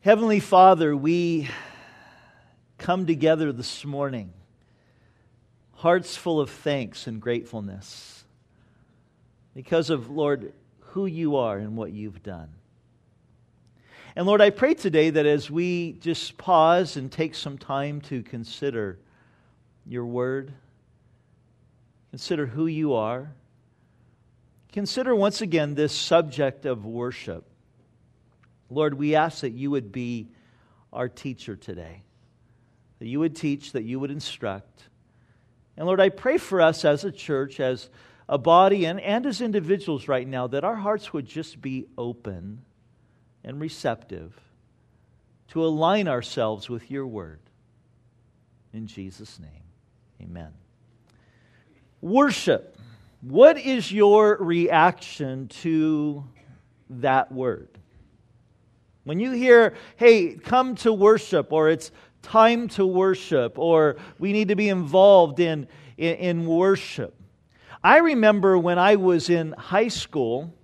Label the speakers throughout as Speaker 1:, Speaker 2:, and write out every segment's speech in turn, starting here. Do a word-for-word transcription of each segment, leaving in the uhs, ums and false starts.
Speaker 1: Heavenly Father, we come together this morning, hearts full of thanks and gratefulness because of, Lord, who you are and what you've done. And Lord, I pray today that as we just pause and take some time to consider your word, consider who you are, consider once again this subject of worship. Lord, we ask that you would be our teacher today, that you would teach, that you would instruct. And Lord, I pray for us as a church, as a body, and, and as individuals right now, that our hearts would just be open and receptive to align ourselves with your word. In Jesus' name, amen. Worship. What is your reaction to that word? When you hear, hey, come to worship, or it's time to worship, or we need to be involved in, in, in worship. I remember when I was in high school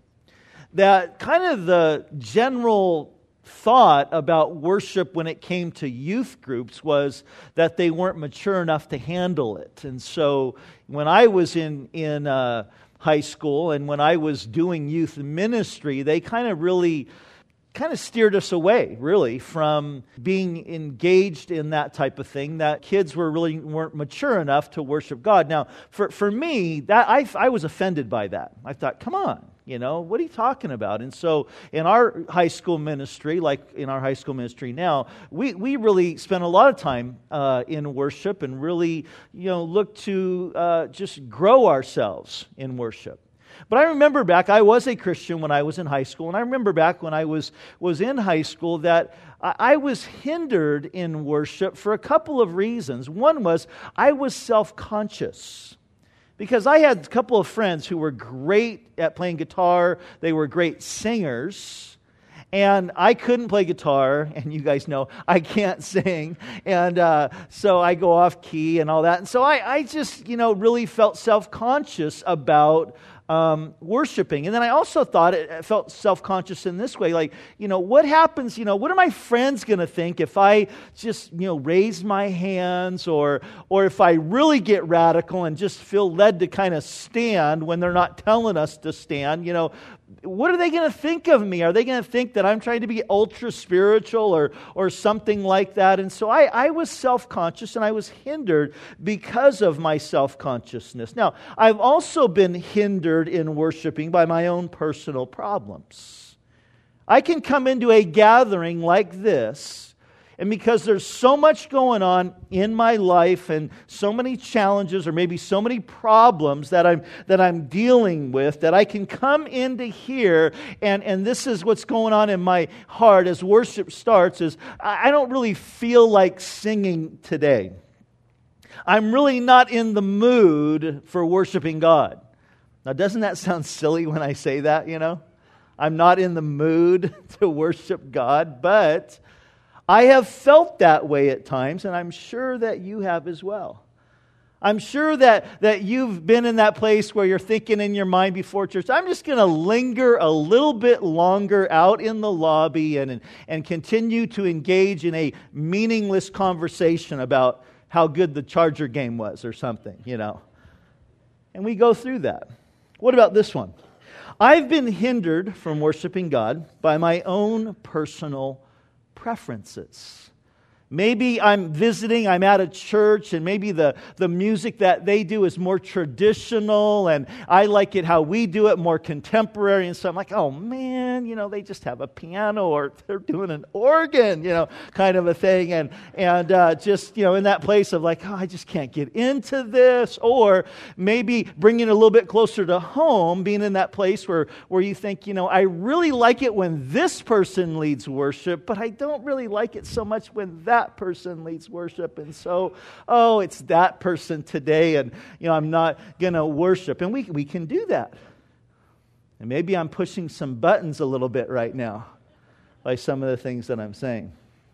Speaker 1: that kind of the general thought about worship when it came to youth groups was that they weren't mature enough to handle it. And so when I was in, in uh, high school and when I was doing youth ministry, they kind of really kind of steered us away, really, from being engaged in that type of thing, that kids were really weren't mature enough to worship God. Now, for, for me, that I, I was offended by that. I thought, come on, you know, what are you talking about? And so in our high school ministry, like in our high school ministry now, we, we really spent a lot of time uh, in worship and really, you know, look to uh, just grow ourselves in worship. But I remember back, I was a Christian when I was in high school, and I remember back when I was, was in high school that I was hindered in worship for a couple of reasons. One was I was self-conscious because I had a couple of friends who were great at playing guitar. They were great singers. And I couldn't play guitar, and you guys know I can't sing, and uh, so I go off key and all that. And so I, I just, you know, really felt self-conscious about um, worshiping. And then I also thought, it, I felt self-conscious in this way, like, you know, what happens, you know, what are my friends going to think if I just, you know, raise my hands, or or if I really get radical and just feel led to kind of stand when they're not telling us to stand, you know, what are they going to think of me? Are they going to think that I'm trying to be ultra spiritual or or something like that? And so I, I was self-conscious and I was hindered because of my self-consciousness. Now, I've also been hindered in worshiping by my own personal problems. I can come into a gathering like this, and because there's so much going on in my life and so many challenges or maybe so many problems that I'm that I'm dealing with, that I can come into here and, and this is what's going on in my heart as worship starts, is I don't really feel like singing today. I'm really not in the mood for worshiping God. Now, doesn't that sound silly when I say that, you know? I'm not in the mood to worship God, but I have felt that way at times, and I'm sure that you have as well. I'm sure that, that you've been in that place where you're thinking in your mind before church, I'm just going to linger a little bit longer out in the lobby and, and, and continue to engage in a meaningless conversation about how good the Charger game was or something, you know. And we go through that. What about this one? I've been hindered from worshiping God by my own personal preferences. Maybe I'm visiting, I'm at a church, and maybe the, the music that they do is more traditional, and I like it how we do it, more contemporary, and so I'm like, oh man, you know, they just have a piano, or they're doing an organ, you know, kind of a thing, and and uh, just, you know, in that place of like, oh, I just can't get into this, or maybe bringing it a little bit closer to home, being in that place where, where you think, you know, I really like it when this person leads worship, but I don't really like it so much when that That person leads worship, and so, oh, it's that person today, and you know, I'm not going to worship. And we we can do that. And maybe I'm pushing some buttons a little bit right now by some of the things that I'm saying.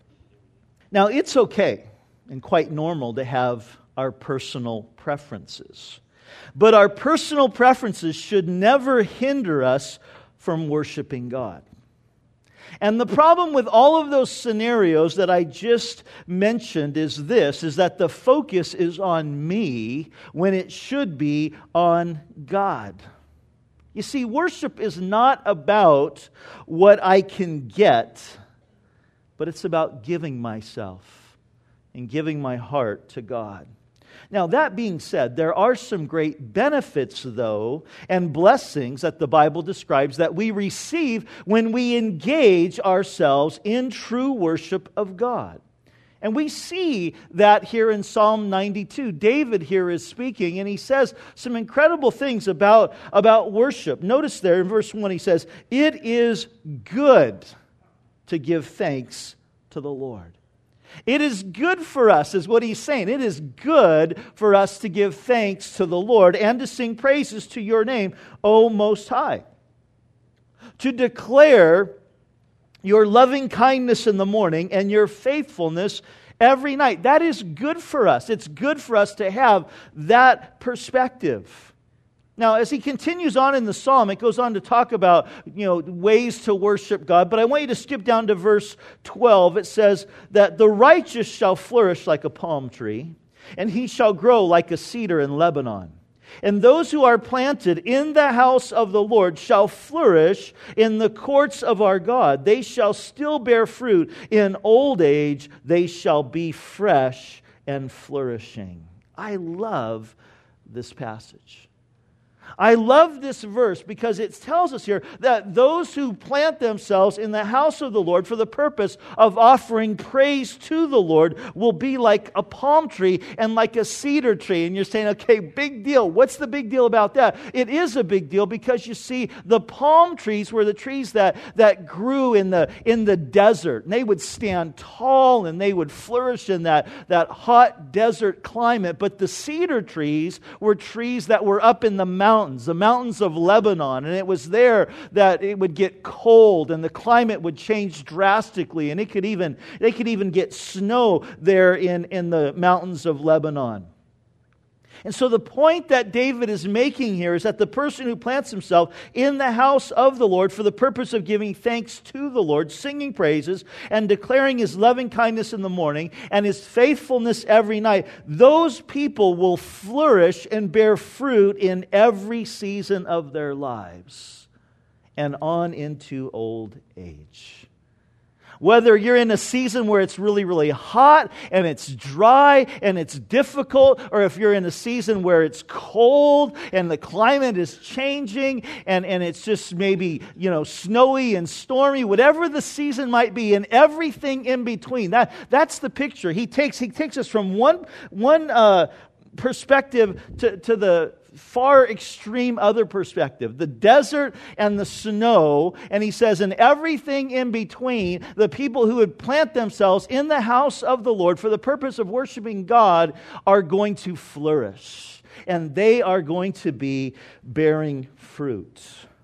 Speaker 1: Now, it's okay and quite normal to have our personal preferences. But our personal preferences should never hinder us from worshiping God. And the problem with all of those scenarios that I just mentioned is this, is that the focus is on me when it should be on God. You see, worship is not about what I can get, but it's about giving myself and giving my heart to God. Now, that being said, there are some great benefits, though, and blessings that the Bible describes that we receive when we engage ourselves in true worship of God. And we see that here in Psalm ninety-two. David here is speaking, and he says some incredible things about, about worship. Notice there in verse one, he says, "It is good to give thanks to the Lord." It is good for us, is what he's saying. It is good for us to give thanks to the Lord and to sing praises to your name, O Most High. To declare your loving kindness in the morning and your faithfulness every night. That is good for us. It's good for us to have that perspective. Now, as he continues on in the psalm, it goes on to talk about, you know, ways to worship God. But I want you to skip down to verse twelve. It says that the righteous shall flourish like a palm tree, and he shall grow like a cedar in Lebanon. And those who are planted in the house of the Lord shall flourish in the courts of our God. They shall still bear fruit in old age. They shall be fresh and flourishing. I love this passage. I love this verse because it tells us here that those who plant themselves in the house of the Lord for the purpose of offering praise to the Lord will be like a palm tree and like a cedar tree. And you're saying, okay, big deal. What's the big deal about that? It is a big deal because you see, the palm trees were the trees that, that grew in the, in the desert. And they would stand tall and they would flourish in that, that hot desert climate. But the cedar trees were trees that were up in the mountains. The mountains of Lebanon, and it was there that it would get cold and the climate would change drastically, and it could even they could even get snow there in, in the mountains of Lebanon. And so the point that David is making here is that the person who plants himself in the house of the Lord for the purpose of giving thanks to the Lord, singing praises, and declaring His loving kindness in the morning and His faithfulness every night, those people will flourish and bear fruit in every season of their lives and on into old age. Whether you're in a season where it's really, really hot and it's dry and it's difficult, or if you're in a season where it's cold and the climate is changing and, and it's just maybe, you know, snowy and stormy, whatever the season might be, and everything in between. That that's the picture. He takes he takes us from one one uh, perspective to, to the far extreme other perspective, the desert and the snow, and he says, and everything in between, the people who would plant themselves in the house of the Lord for the purpose of worshiping God are going to flourish, and they are going to be bearing fruit.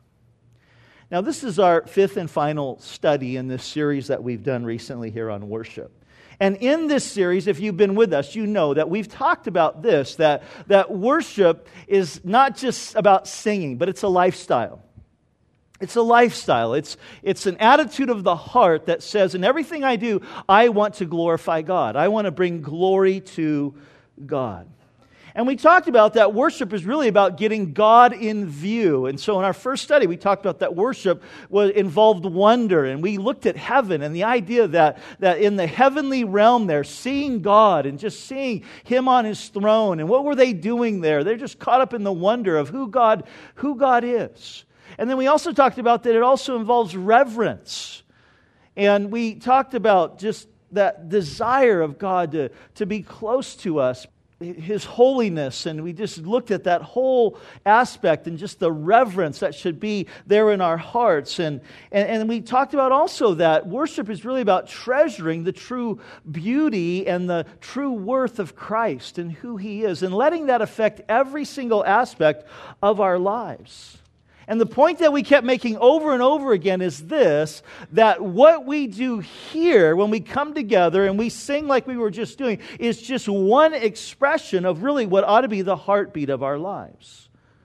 Speaker 1: Now, this is our fifth and final study in this series that we've done recently here on worship. And in this series, if you've been with us, you know that we've talked about this, that, that worship is not just about singing, but it's a lifestyle. It's a lifestyle. It's, it's an attitude of the heart that says, in everything I do, I want to glorify God. I want to bring glory to God. And we talked about that worship is really about getting God in view. And so in our first study, we talked about that worship was involved wonder. And we looked at heaven and the idea that, that in the heavenly realm there, seeing God and just seeing Him on His throne. And what were they doing there? They're just caught up in the wonder of who God, who God is. And then we also talked about that it also involves reverence. And we talked about just that desire of God to, to be close to us, His holiness, and we just looked at that whole aspect and just the reverence that should be there in our hearts. And, and, and we talked about also that worship is really about treasuring the true beauty and the true worth of Christ and who He is, and letting that affect every single aspect of our lives. And the point that we kept making over and over again is this, that what we do here when we come together and we sing like we were just doing is just one expression of really what ought to be the heartbeat of our lives.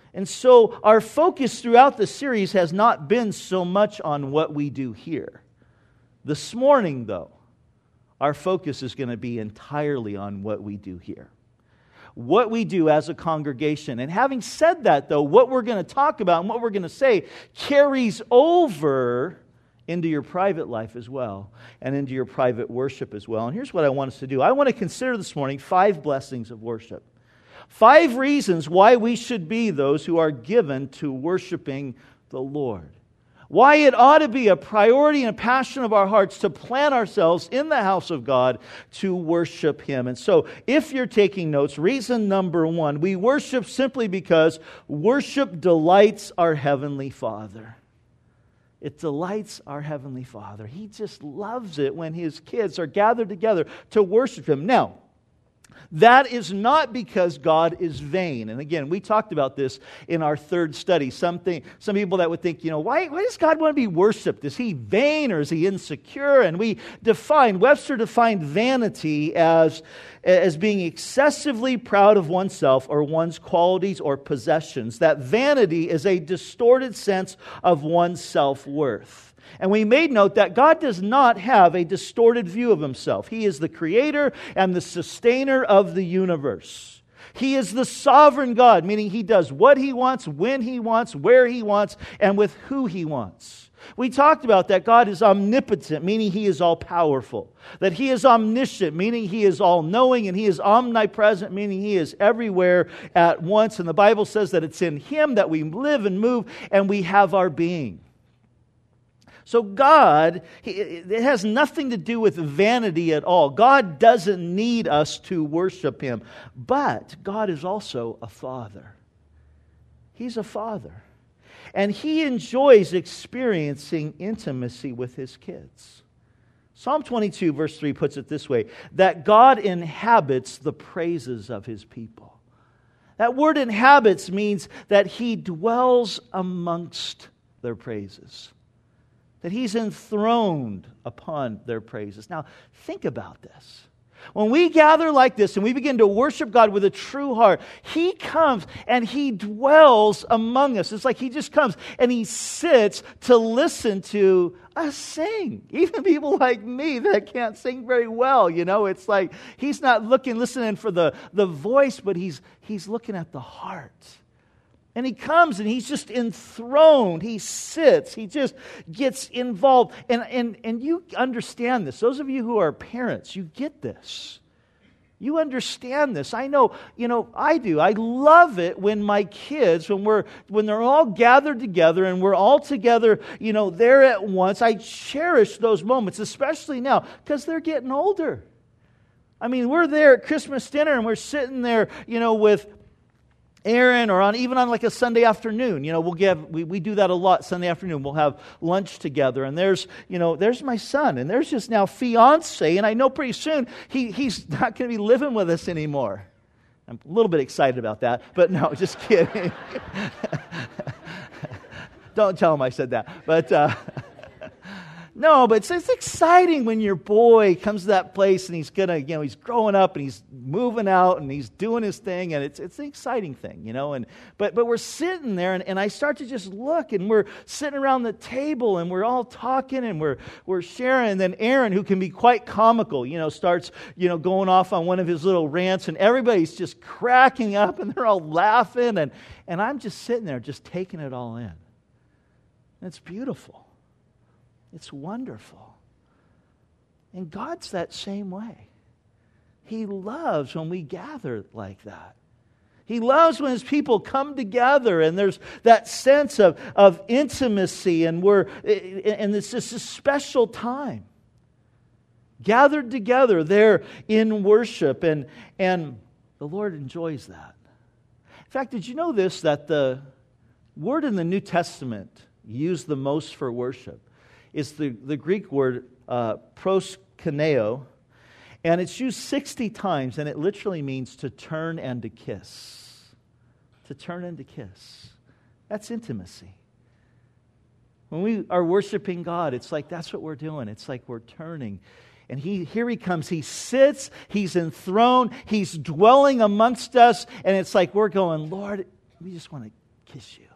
Speaker 1: And so our focus throughout the series has not been so much on what we do here. This morning, though, our focus is going to be entirely on what we do here. What we do as a congregation. And having said that, though, what we're going to talk about and what we're going to say carries over into your private life as well, and into your private worship as well. And here's what I want us to do. I want to consider this morning five blessings of worship. Five reasons why we should be those who are given to worshiping the Lord. Why it ought to be a priority and a passion of our hearts to plant ourselves in the house of God to worship Him. And so, if you're taking notes, reason number one, we worship simply because worship delights our Heavenly Father. It delights our Heavenly Father. He just loves it when His kids are gathered together to worship Him. Now, that is not because God is vain. And again, we talked about this in our third study. Something, some people that would think, you know, why, why does God want to be worshipped? Is He vain or is He insecure? And we define, Webster defined vanity as, as being excessively proud of oneself or one's qualities or possessions. That vanity is a distorted sense of one's self-worth. And we made note that God does not have a distorted view of Himself. He is the creator and the sustainer of the universe. He is the sovereign God, meaning He does what He wants, when He wants, where He wants, and with who He wants. We talked about that God is omnipotent, meaning He is all-powerful. That He is omniscient, meaning He is all-knowing, and He is omnipresent, meaning He is everywhere at once. And the Bible says that it's in Him that we live and move and we have our being. So God, it has nothing to do with vanity at all. God doesn't need us to worship Him. But God is also a Father. He's a Father. And He enjoys experiencing intimacy with His kids. Psalm twenty-two verse three puts it this way, that God inhabits the praises of His people. That word inhabits means that He dwells amongst their praises. That He's enthroned upon their praises. Now, think about this. When we gather like this and we begin to worship God with a true heart, He comes and He dwells among us. It's like He just comes and He sits to listen to us sing. Even people like me that can't sing very well, you know, it's like He's not looking, listening for the, the voice, but He's He's looking at the heart. And He comes and He's just enthroned. He sits. He just gets involved. And, and, and you understand this. Those of you who are parents, you get this. You understand this. I know, you know, I do. I love it when my kids, when we're when they're all gathered together and we're all together, you know, there at once. I cherish those moments, especially now, because they're getting older. I mean, we're there at Christmas dinner and we're sitting there, you know, with Aaron, or on even on like a Sunday afternoon, you know, we'll give we, we do that a lot. Sunday afternoon, we'll have lunch together, and there's you know there's my son, and there's his now fiance, and I know pretty soon he he's not going to be living with us anymore. I'm a little bit excited about that, but no, just kidding. Don't tell him I said that, but. Uh, No, but it's, it's exciting when your boy comes to that place and he's gonna, you know, he's growing up and he's moving out and he's doing his thing, and it's it's an exciting thing, you know. And but but we're sitting there and, and I start to just look, and we're sitting around the table and we're all talking and we're we're sharing. And then Aaron, who can be quite comical, you know, starts you know going off on one of his little rants, and everybody's just cracking up and they're all laughing, and and I'm just sitting there just taking it all in. And it's beautiful. It's wonderful. And God's that same way. He loves when we gather like that. He loves when His people come together and there's that sense of, of intimacy, and we're and it's just a special time. Gathered together there in worship, and, and the Lord enjoys that. In fact, did you know this, that the word in the New Testament used the most for worship is the, the Greek word uh, proskuneo, and it's used sixty times, and it literally means to turn and to kiss. To turn and to kiss. That's intimacy. When we are worshiping God, it's like that's what we're doing. It's like we're turning. And he here He comes. He sits. He's enthroned. He's dwelling amongst us. And it's like we're going, Lord, we just want to kiss you.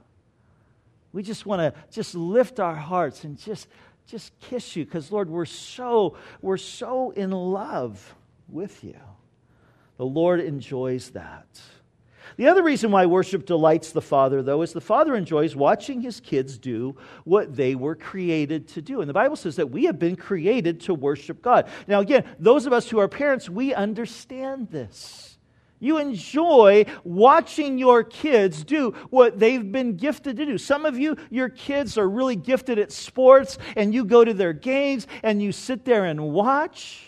Speaker 1: We just want to just lift our hearts and just, just kiss you because, Lord, we're so, we're so in love with you. The Lord enjoys that. The other reason why worship delights the Father, though, is the Father enjoys watching His kids do what they were created to do. And the Bible says that we have been created to worship God. Now, again, those of us who are parents, we understand this. You enjoy watching your kids do what they've been gifted to do. Some of you, your kids are really gifted at sports, and you go to their games, and you sit there and watch,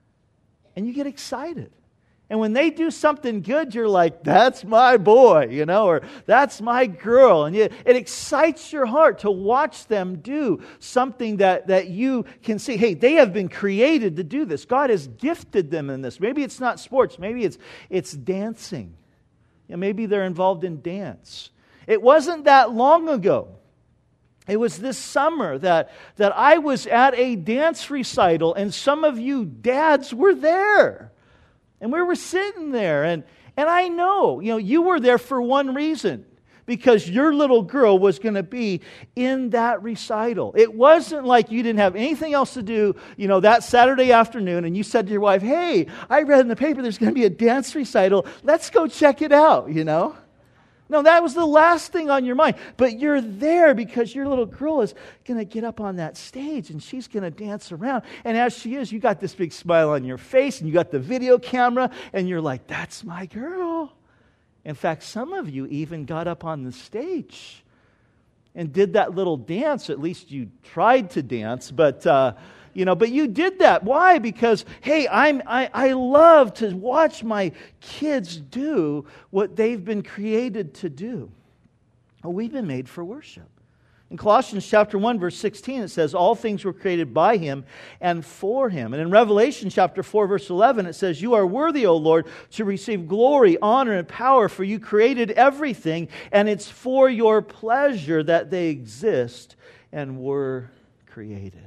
Speaker 1: and you get excited. And when they do something good, you're like, that's my boy, you know, or that's my girl. And you, it excites your heart to watch them do something that, that you can see. Hey, they have been created to do this. God has gifted them in this. Maybe it's not sports. Maybe it's, it's dancing. You know, maybe they're involved in dance. It wasn't that long ago. It was this summer that, that I was at a dance recital, and some of you dads were there. And we were sitting there, and, and I know, you know, you were there for one reason, because your little girl was going to be in that recital. It wasn't like you didn't have anything else to do, you know, that Saturday afternoon, and you said to your wife, hey, I read in the paper there's going to be a dance recital. Let's go check it out, you know. No, that was the last thing on your mind. But you're there because your little girl is going to get up on that stage and she's going to dance around. And as she is, you got this big smile on your face and you got the video camera and you're like, that's my girl. In fact, some of you even got up on the stage and did that little dance. At least you tried to dance, but... Uh, You know, but you did that. Why? Because, hey, I'm, I, I love to watch my kids do what they've been created to do. Well, we've been made for worship. In Colossians chapter one, verse sixteen, it says, all things were created by Him and for Him. And in Revelation chapter four, verse eleven, it says, you are worthy, O Lord, to receive glory, honor, and power, for you created everything, and it's for your pleasure that they exist and were created.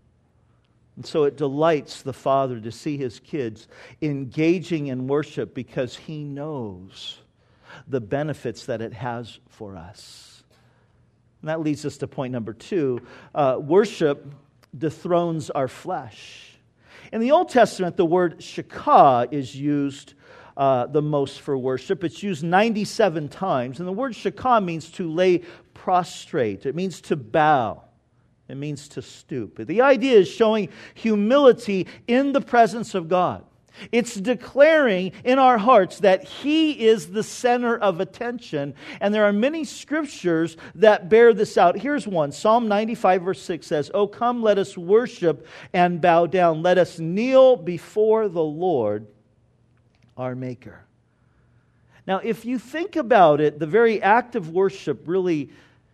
Speaker 1: And so it delights the Father to see His kids engaging in worship because He knows the benefits that it has for us. And that leads us to point number two. Uh, worship dethrones our flesh. In the Old Testament, the word shakah is used uh, the most for worship. It's used ninety-seven times. And the word shakah means to lay prostrate. It means to bow. It means to stoop. The idea is showing humility in the presence of God. It's declaring in our hearts that He is the center of attention. And there are many scriptures that bear this out. Here's one. Psalm ninety-five verse six says, "O come, let us worship and bow down. Let us kneel before the Lord, our Maker." Now, if you think about it, the very act of worship really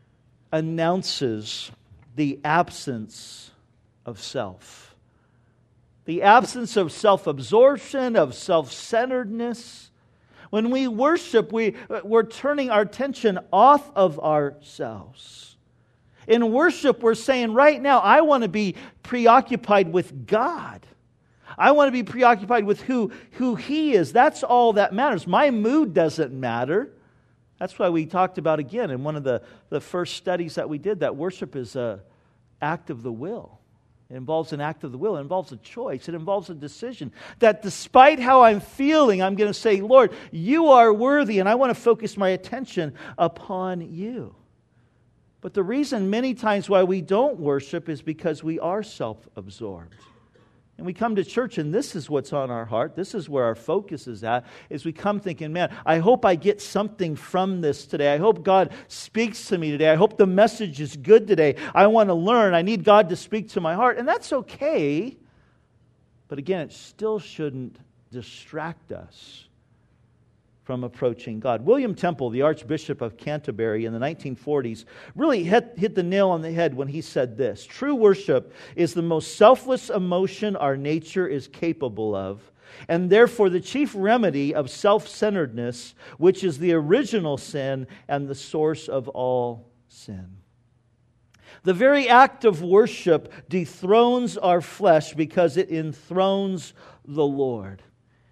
Speaker 1: announces the absence of self. The absence of self-absorption, of self-centeredness. When we worship, we, we're turning our attention off of ourselves. In worship, we're saying, right now, I want to be preoccupied with God. I want to be preoccupied with who, who He is. That's all that matters. My mood doesn't matter. That's why we talked about, again, in one of the, the first studies that we did, that worship is an act of the will. It involves an act of the will. It involves a choice. It involves a decision. That despite how I'm feeling, I'm going to say, Lord, You are worthy, and I want to focus my attention upon You. But the reason many times why we don't worship is because we are self-absorbed. And we come to church and this is what's on our heart. This is where our focus is at. Is we come thinking, man, I hope I get something from this today. I hope God speaks to me today. I hope the message is good today. I want to learn. I need God to speak to my heart. And that's okay. But again, it still shouldn't distract us from approaching God. William Temple, the Archbishop of Canterbury in the nineteen forties, really hit, hit the nail on the head when he said this: true worship is the most selfless emotion our nature is capable of, and therefore the chief remedy of self-centeredness, which is the original sin and the source of all sin. The very act of worship dethrones our flesh because it enthrones the Lord.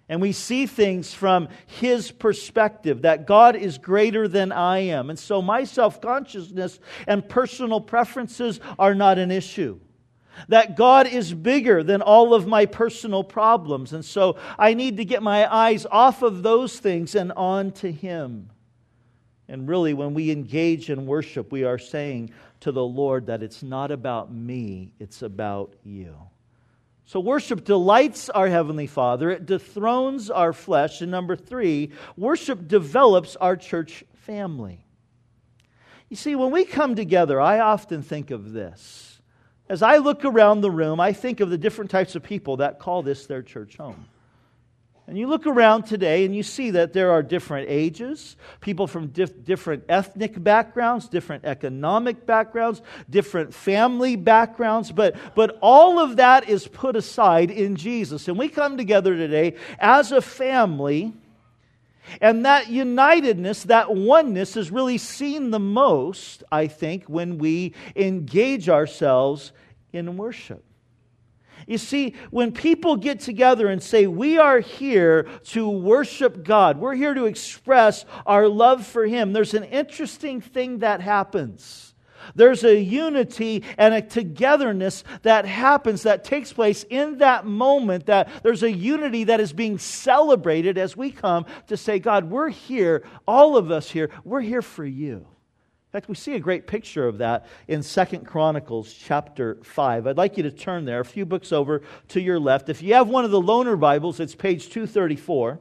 Speaker 1: And we see things from His perspective, that God is greater than I am. And so my self-consciousness and personal preferences are not an issue. That God is bigger than all of my personal problems. And so I need to get my eyes off of those things and on to Him. And really, when we engage in worship, we are saying to the Lord that it's not about me, it's about You. So worship delights our Heavenly Father. It dethrones our flesh. And number three, worship develops our church family. You see, when we come together, I often think of this. As I look around the room, I think of the different types of people that call this their church home. And you look around today and you see that there are different ages, people from dif- different ethnic backgrounds, different economic backgrounds, different family backgrounds, but, but all of that is put aside in Jesus. And we come together today as a family, and that unitedness, that oneness is really seen the most, I think, when we engage ourselves in worship. You see, when people get together and say, we are here to worship God, we're here to express our love for Him, there's an interesting thing that happens. There's a unity and a togetherness that happens, that takes place in that moment, that there's a unity that is being celebrated as we come to say, God, we're here, all of us here, we're here for You. In fact, we see a great picture of that in Second Chronicles chapter five. I'd like you to turn there, a few books over to your left. If you have one of the loaner Bibles, it's page two thirty-four.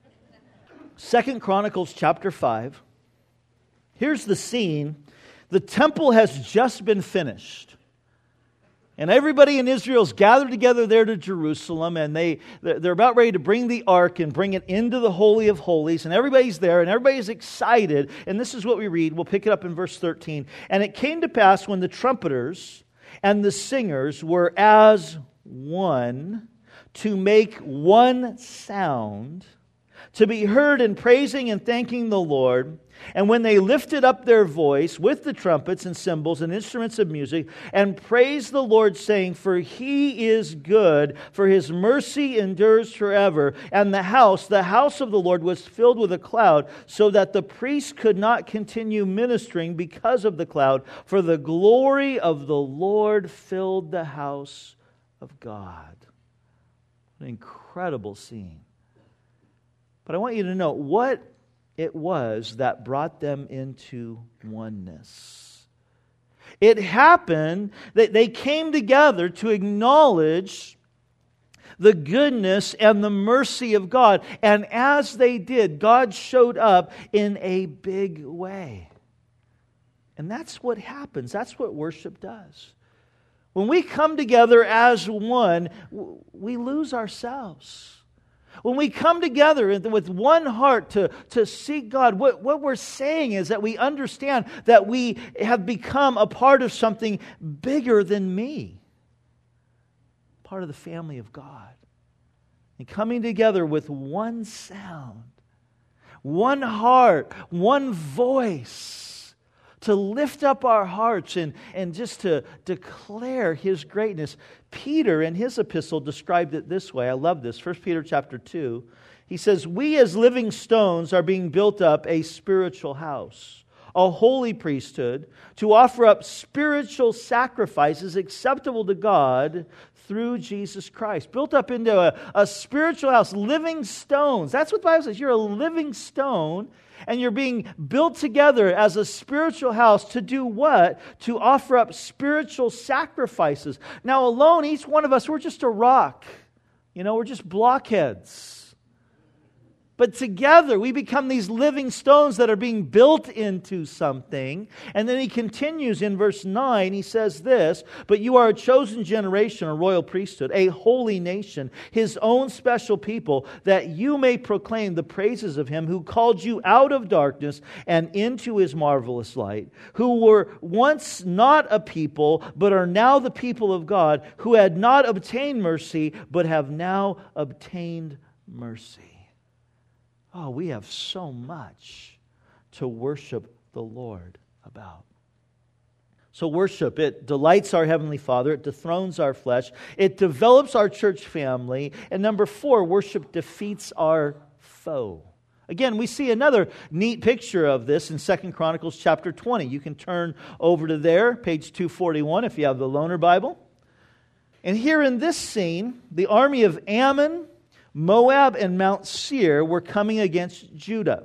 Speaker 1: Second Chronicles chapter five. Here's the scene. The temple has just been finished. And everybody in Israel's gathered together there to Jerusalem, and they, they're about ready to bring the ark and bring it into the Holy of Holies, and everybody's there, and everybody's excited. And this is what we read. We'll pick it up in verse thirteen. And it came to pass when the trumpeters and the singers were as one to make one sound, to be heard in praising and thanking the Lord. And when they lifted up their voice with the trumpets and cymbals and instruments of music and praised the Lord, saying, for He is good, for His mercy endures forever. And the house, the house of the Lord was filled with a cloud, so that the priests could not continue ministering because of the cloud, for the glory of the Lord filled the house of God. An incredible scene. But I want you to know what it was that brought them into oneness. It happened that they came together to acknowledge the goodness and the mercy of God. And as they did, God showed up in a big way. And that's what happens. That's what worship does. When we come together as one, we lose ourselves. When we come together with one heart to, to seek God, what, what we're saying is that we understand that we have become a part of something bigger than me. Part of the family of God. And coming together with one sound, one heart, one voice, to lift up our hearts and, and just to declare His greatness. Peter, in his epistle, described it this way. I love this. First Peter chapter two. He says, we as living stones are being built up a spiritual house, a holy priesthood, to offer up spiritual sacrifices acceptable to God through Jesus Christ. Built up into a, a spiritual house, living stones. That's what the Bible says. You're a living stone. And you're being built together as a spiritual house to do what? To offer up spiritual sacrifices. Now alone, each one of us, we're just a rock. You know, we're just blockheads. But together we become these living stones that are being built into something. And then he continues in verse nine, he says this, but you are a chosen generation, a royal priesthood, a holy nation, His own special people, that you may proclaim the praises of Him who called you out of darkness and into His marvelous light, who were once not a people, but are now the people of God, who had not obtained mercy, but have now obtained mercy. Oh, we have so much to worship the Lord about. So worship, it delights our Heavenly Father, it dethrones our flesh, it develops our church family, and number four, worship defeats our foe. Again, we see another neat picture of this in Second Chronicles chapter twenty. You can turn over to there, page two forty-one if you have the Loaner Bible. And here in this scene, the army of Ammon, Moab, and Mount Seir were coming against Judah.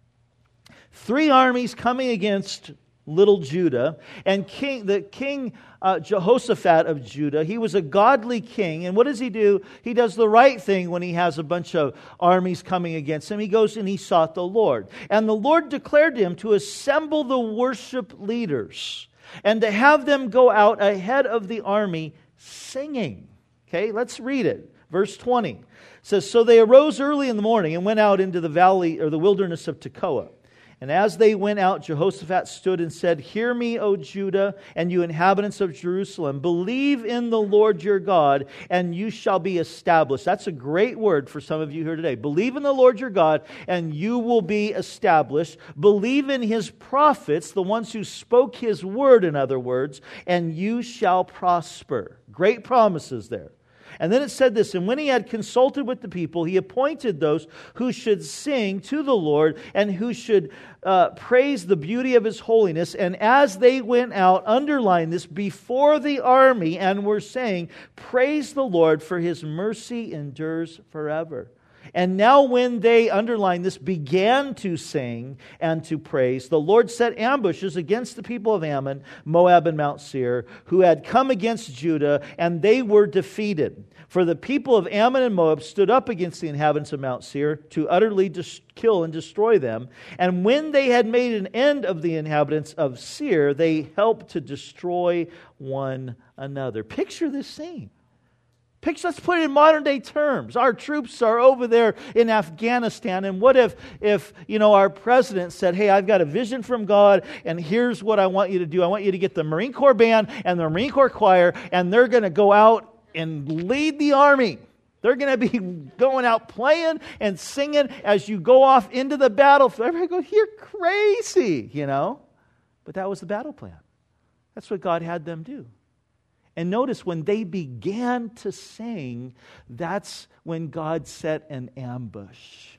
Speaker 1: Three armies coming against little Judah, and king, the king uh, Jehoshaphat of Judah, he was a godly king, and what does he do? He does the right thing when he has a bunch of armies coming against him. He goes and he sought the Lord, and the Lord declared to him to assemble the worship leaders and to have them go out ahead of the army singing. Okay, let's read it. Verse twenty says, "So they arose early in the morning and went out into the valley or the wilderness of Tekoa. And as they went out, Jehoshaphat stood and said, 'Hear me, O Judah, and you inhabitants of Jerusalem. Believe in the Lord your God, and you shall be established.'" That's a great word for some of you here today. Believe in the Lord your God, and you will be established. Believe in His prophets, the ones who spoke His word, in other words, and you shall prosper. Great promises there. And then it said this, "And when he had consulted with the people, he appointed those who should sing to the Lord and who should uh, praise the beauty of His holiness. And as they went out," underline this, "before the army and were saying, 'Praise the Lord, for His mercy endures forever.' And now when they," underline this, "began to sing and to praise, the Lord set ambushes against the people of Ammon, Moab, and Mount Seir, who had come against Judah, and they were defeated. For the people of Ammon and Moab stood up against the inhabitants of Mount Seir to utterly dis- kill and destroy them. And when they had made an end of the inhabitants of Seir, they helped to destroy one another." Picture this scene. Picture, let's put it in modern day terms. Our troops are over there in Afghanistan, and what if, if you know, our president said, "Hey, I've got a vision from God, and here's what I want you to do. I want you to get the Marine Corps band and the Marine Corps choir, and they're going to go out and lead the army. They're going to be going out playing and singing as you go off into the battlefield." Everybody goes, "You're crazy," you know. But that was the battle plan. That's what God had them do. And notice when they began to sing, that's when God set an ambush.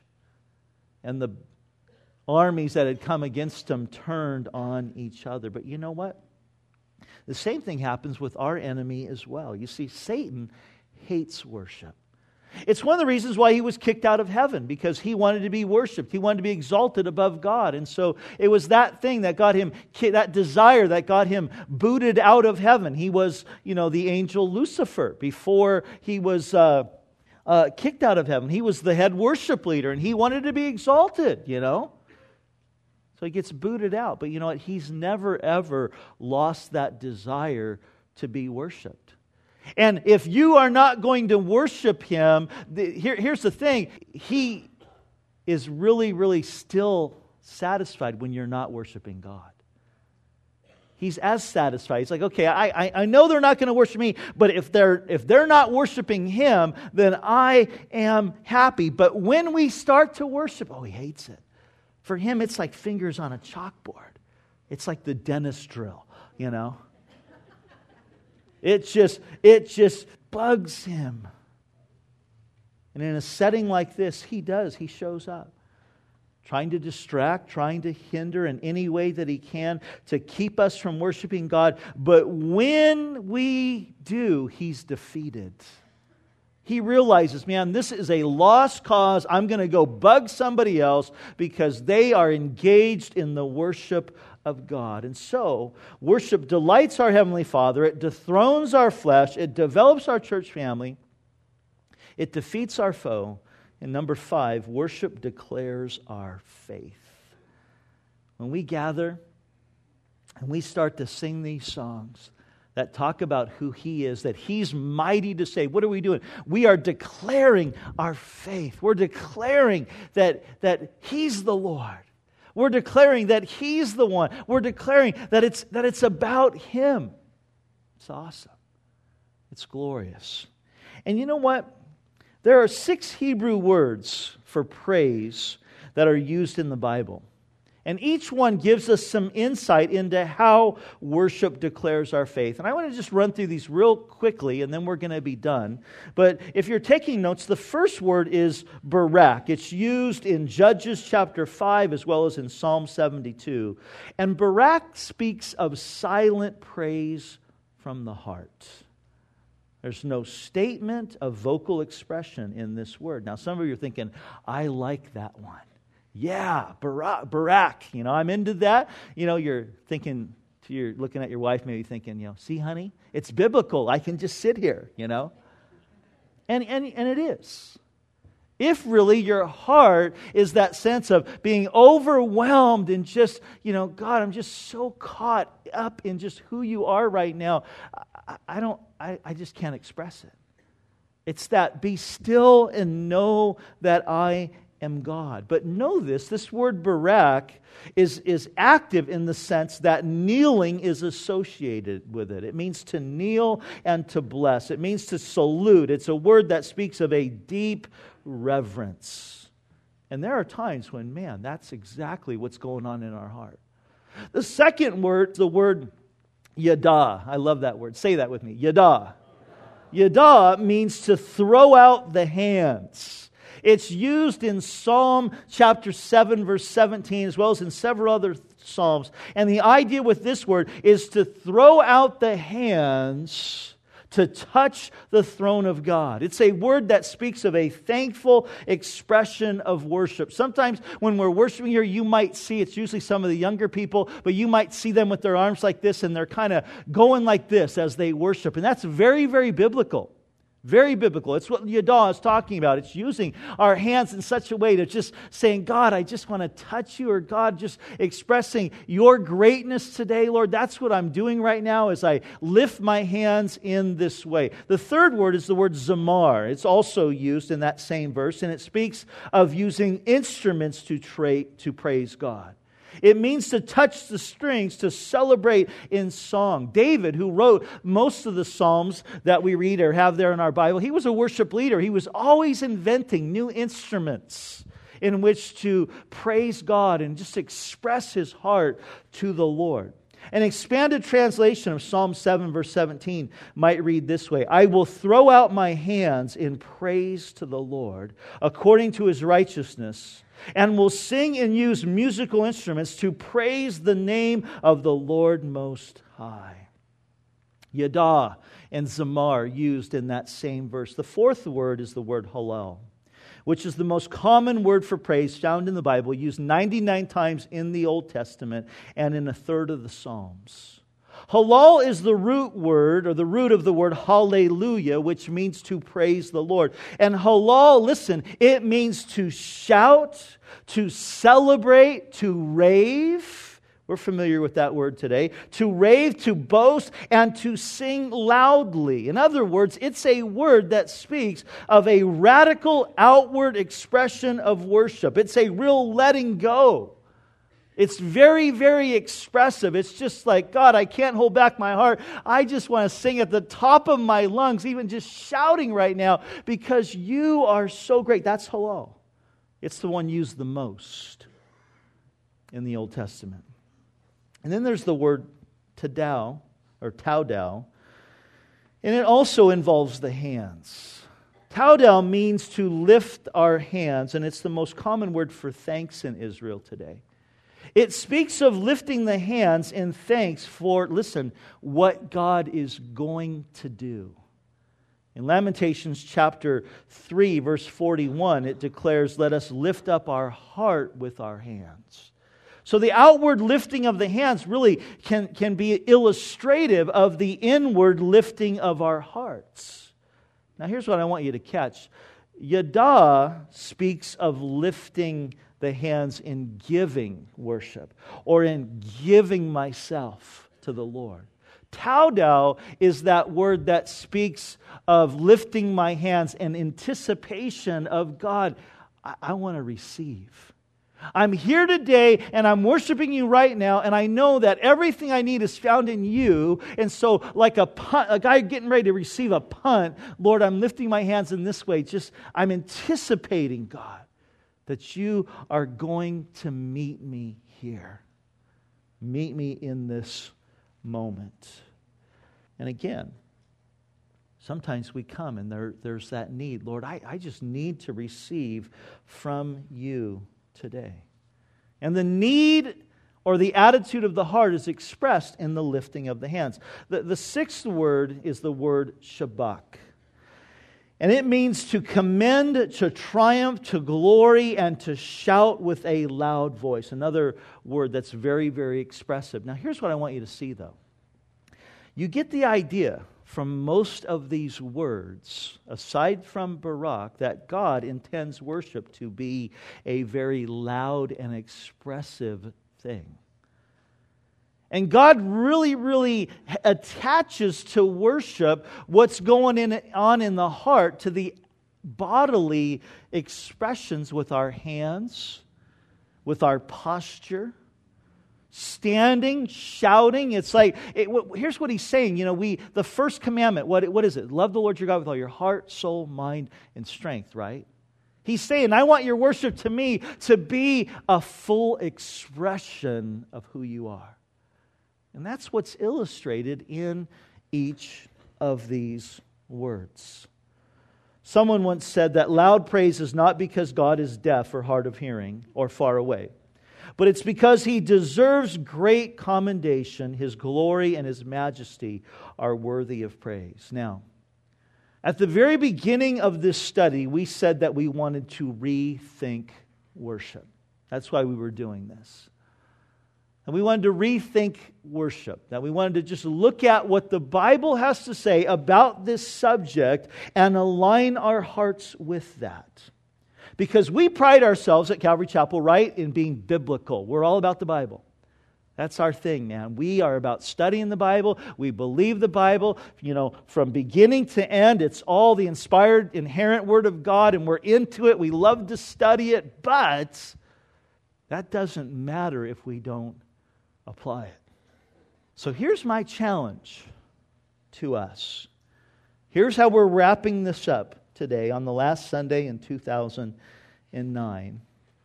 Speaker 1: And the armies that had come against them turned on each other. But you know what? The same thing happens with our enemy as well. You see, Satan hates worship. It's one of the reasons why he was kicked out of heaven, because he wanted to be worshipped. He wanted to be exalted above God. And so it was that thing that got him, that desire that got him booted out of heaven. He was, you know, the angel Lucifer before he was uh, uh, kicked out of heaven. He was the head worship leader, and he wanted to be exalted, you know. So he gets booted out. But you know what? He's never, ever lost that desire to be worshipped. And if you are not going to worship Him, the, here, here's the thing. He is really, really still satisfied when you're not worshiping God. He's as satisfied. He's like, okay, I, I, I know they're not going to worship me, but if they're, if they're not worshiping Him, then I am happy. But when we start to worship, oh, He hates it. For Him, it's like fingers on a chalkboard. It's like the dentist drill, you know. It just, it just bugs Him. And in a setting like this, He does. He shows up. Trying to distract, trying to hinder in any way that He can to keep us from worshiping God. But when we do, He's defeated. He realizes, man, this is a lost cause. I'm going to go bug somebody else because they are engaged in the worship of God. And so, worship delights our Heavenly Father. It dethrones our flesh. It develops our church family. It defeats our foe. And number five, worship declares our faith. When we gather and we start to sing these songs that talk about who He is, that He's mighty to save, what are we doing? We are declaring our faith. We're declaring that, that He's the Lord. We're declaring that He's the one. We're declaring that it's, that it's about Him. It's awesome. It's glorious. And you know what? There are six Hebrew words for praise that are used in the Bible. And each one gives us some insight into how worship declares our faith. And I want to just run through these real quickly, and then we're going to be done. But if you're taking notes, the first word is barak. It's used in Judges chapter five as well as in Psalm seventy-two. And barak speaks of silent praise from the heart. There's no statement of vocal expression in this word. Now, some of you are thinking, I like that one. Yeah, Barak, Barak, you know, I'm into that. You know, you're thinking, you're looking at your wife, maybe thinking, you know, see, honey, it's biblical. I can just sit here, you know. And, and, and it is. If really your heart is that sense of being overwhelmed and just, you know, God, I'm just so caught up in just who you are right now. I, I don't, I, I just can't express it. It's that be still and know that I am God. But know this, this word barak is, is active in the sense that kneeling is associated with it. It means to kneel and to bless. It means to salute. It's a word that speaks of a deep reverence. And there are times when, man, that's exactly what's going on in our heart. The second word, the word yada. I love that word. Say that with me. Yada. Yada means to throw out the hands. It's used in Psalm chapter seven, verse seventeen, as well as in several other psalms. And the idea with this word is to throw out the hands to touch the throne of God. It's a word that speaks of a thankful expression of worship. Sometimes when we're worshiping here, you might see, it's usually some of the younger people, but you might see them with their arms like this, and they're kind of going like this as they worship. And that's very, very biblical. Very biblical. It's what Yada is talking about. It's using our hands in such a way to just saying, God, I just want to touch you, or God, just expressing your greatness today, Lord. That's what I'm doing right now as I lift my hands in this way. The third word is the word zamar. It's also used in that same verse, and it speaks of using instruments to, tra- to praise God. It means to touch the strings, to celebrate in song. David, who wrote most of the Psalms that we read or have there in our Bible, he was a worship leader. He was always inventing new instruments in which to praise God and just express his heart to the Lord. An expanded translation of Psalm seven, verse seventeen might read this way: I will throw out my hands in praise to the Lord according to his righteousness, and will sing and use musical instruments to praise the name of the Lord Most High. Yada and zamar used in that same verse. The fourth word is the word halal, which is the most common word for praise found in the Bible, used ninety-nine times in the Old Testament and in a third of the Psalms. Halal is the root word, or the root of the word hallelujah, which means to praise the Lord. And halal, listen, it means to shout, to celebrate, to rave. We're familiar with that word today. To rave, to boast, and to sing loudly. In other words, it's a word that speaks of a radical outward expression of worship. It's a real letting go. It's very, very expressive. It's just like, God, I can't hold back my heart. I just want to sing at the top of my lungs, even just shouting right now, because you are so great. That's halal. It's the one used the most in the Old Testament. And then there's the word tadao, or taudao, and it also involves the hands. Taudao means to lift our hands, and it's the most common word for thanks in Israel today. It speaks of lifting the hands in thanks for, listen, what God is going to do. In Lamentations chapter three, verse forty-one, it declares, let us lift up our heart with our hands. So the outward lifting of the hands really can, can be illustrative of the inward lifting of our hearts. Now here's what I want you to catch. Yada speaks of lifting the hands in giving worship, or in giving myself to the Lord. Taudao is that word that speaks of lifting my hands in anticipation of God. I, I want to receive. I'm here today and I'm worshiping you right now, and I know that everything I need is found in you. And so like a punt, a guy getting ready to receive a punt, Lord, I'm lifting my hands in this way. Just I'm anticipating, God, that you are going to meet me here. Meet me in this moment. And again, sometimes we come and there, there's that need. Lord, I, I just need to receive from you today. And the need or the attitude of the heart is expressed in the lifting of the hands. The, the sixth word is the word shabach. And it means to commend, to triumph, to glory, and to shout with a loud voice. Another word that's very, very expressive. Now, here's what I want you to see, though. You get the idea from most of these words, aside from Barak, that God intends worship to be a very loud and expressive thing. And God really, really attaches to worship what's going in, on in the heart to the bodily expressions with our hands, with our posture, standing, shouting. It's like, it, here's what he's saying. You know, we the first commandment, what, what is it? Love the Lord your God with all your heart, soul, mind, and strength, right? He's saying, I want your worship to me to be a full expression of who you are. And that's what's illustrated in each of these words. Someone once said that loud praise is not because God is deaf or hard of hearing or far away, but it's because He deserves great commendation. His glory and His majesty are worthy of praise. Now, at the very beginning of this study, we said that we wanted to rethink worship. That's why we were doing this. And we wanted to rethink worship. That we wanted to just look at what the Bible has to say about this subject and align our hearts with that. Because we pride ourselves at Calvary Chapel, right, in being biblical. We're all about the Bible. That's our thing, man. We are about studying the Bible. We believe the Bible. You know, from beginning to end, it's all the inspired, inherent Word of God, and we're into it. We love to study it, but that doesn't matter if we don't apply it. So here's my challenge to us. Here's how we're wrapping this up today on the last Sunday in two thousand nine.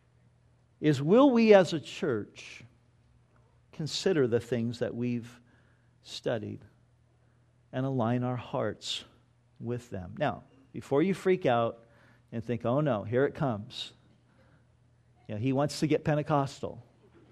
Speaker 1: Is will we as a church consider the things that we've studied and align our hearts with them? Now, before you freak out and think, oh no, here it comes. Yeah, he wants to get Pentecostal.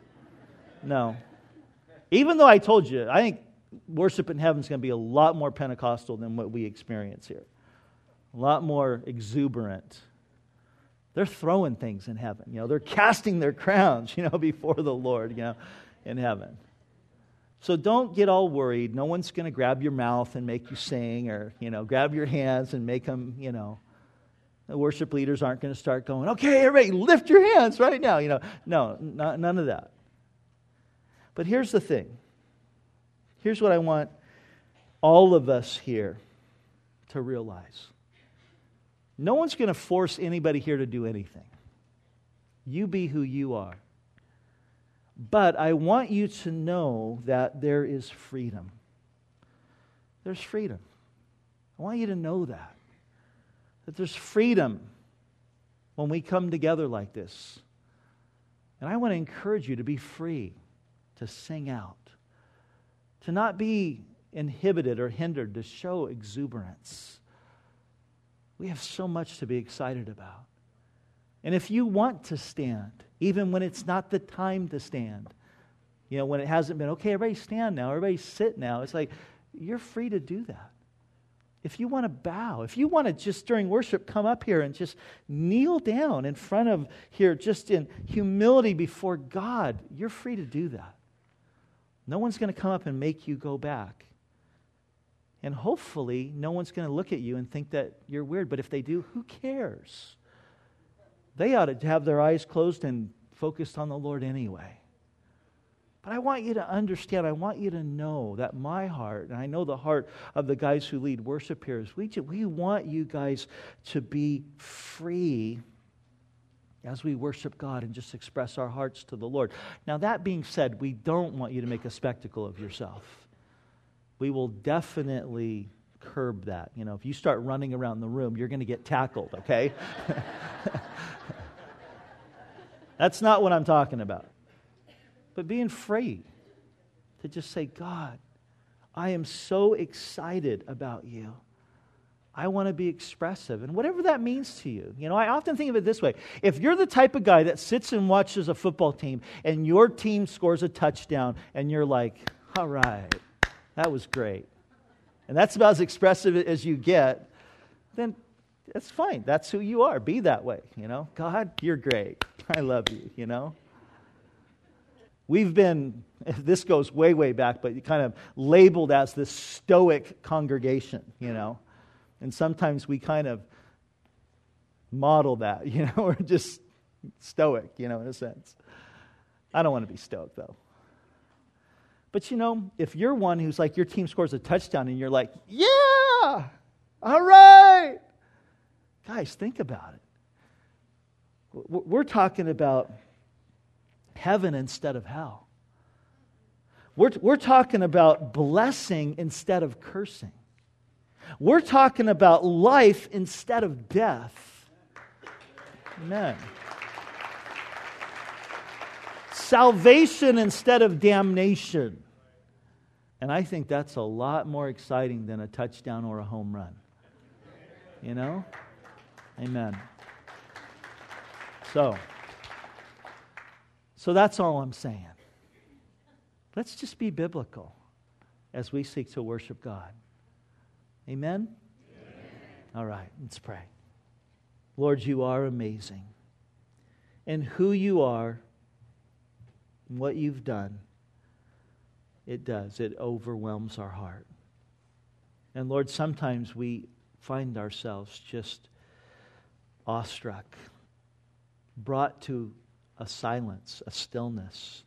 Speaker 1: No. Even though I told you, I think worship in heaven is going to be a lot more Pentecostal than what we experience here. A lot more exuberant. They're throwing things in heaven. You know, they're casting their crowns, you know, before the Lord, you know, in heaven. So don't get all worried. No one's going to grab your mouth and make you sing, or, you know, grab your hands and make them, you know. The worship leaders aren't going to start going, okay, everybody, lift your hands right now. You know, no, not, none of that. But here's the thing. Here's what I want all of us here to realize. No one's going to force anybody here to do anything. You be who you are. But I want you to know that there is freedom. There's freedom. I want you to know that. That there's freedom when we come together like this. And I want to encourage you to be free to sing out, to not be inhibited or hindered, to show exuberance. We have so much to be excited about. And if you want to stand, even when it's not the time to stand, you know, when it hasn't been, okay, everybody stand now, everybody sit now, it's like, you're free to do that. If you want to bow, if you want to just during worship come up here and just kneel down in front of here, just in humility before God, you're free to do that. No one's going to come up and make you go back. And hopefully, no one's going to look at you and think that you're weird. But if they do, who cares? They ought to have their eyes closed and focused on the Lord anyway. But I want you to understand, I want you to know that my heart, and I know the heart of the guys who lead worship here, is we, we want you guys to be free as we worship God and just express our hearts to the Lord. Now, that being said, we don't want you to make a spectacle of yourself. We will definitely curb that. You know, if you start running around the room, you're going to get tackled, okay? That's not what I'm talking about. But being free to just say, God, I am so excited about you. I want to be expressive. And whatever that means to you. You know, I often think of it this way. If you're the type of guy that sits and watches a football team and your team scores a touchdown and you're like, all right, that was great. And that's about as expressive as you get, then that's fine. That's who you are. Be that way, you know. God, you're great. I love you, you know. We've been, this goes way, way back, but kind of labeled as this stoic congregation, you know. And sometimes we kind of model that, you know. We're just stoic, you know, in a sense. I don't want to be stoic, though. But, you know, if you're one who's like, your team scores a touchdown and you're like, yeah, all right. Guys, think about it. We're talking about heaven instead of hell. We're, we're talking about blessing instead of cursing. We're talking about life instead of death. Amen. Salvation instead of damnation. And I think that's a lot more exciting than a touchdown or a home run. You know? Amen. So, so that's all I'm saying. Let's just be biblical as we seek to worship God. Amen? Amen? All right, let's pray. Lord, you are amazing. And who you are, and what you've done, it does. It overwhelms our heart. And Lord, sometimes we find ourselves just awestruck, brought to a silence, a stillness,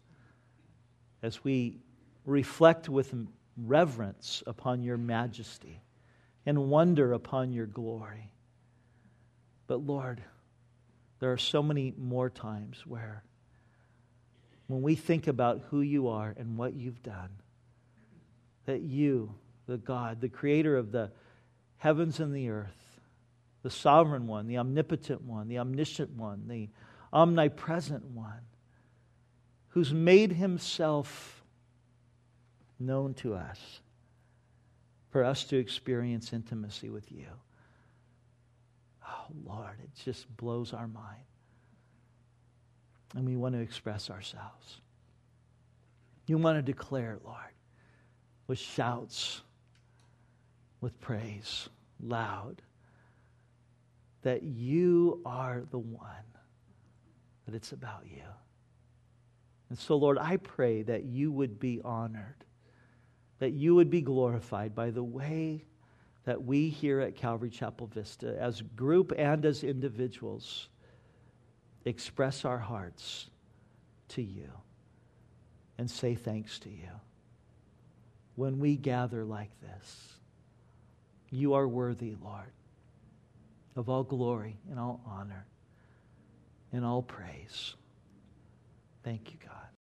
Speaker 1: as we reflect with reverence upon your majesty and wonder upon your glory. But Lord, there are so many more times where when we think about who you are and what you've done, that you, the God, the creator of the heavens and the earth, the sovereign one, the omnipotent one, the omniscient one, the omnipresent one, who's made himself known to us for us to experience intimacy with you. Oh, Lord, it just blows our mind. And we want to express ourselves. You want to declare, Lord, with shouts, with praise, loud, that you are the one, that it's about you. And so, Lord, I pray that you would be honored, that you would be glorified by the way that we here at Calvary Chapel Vista, as group and as individuals, express our hearts to you and say thanks to you. When we gather like this, you are worthy, Lord, of all glory and all honor and all praise. Thank you, God.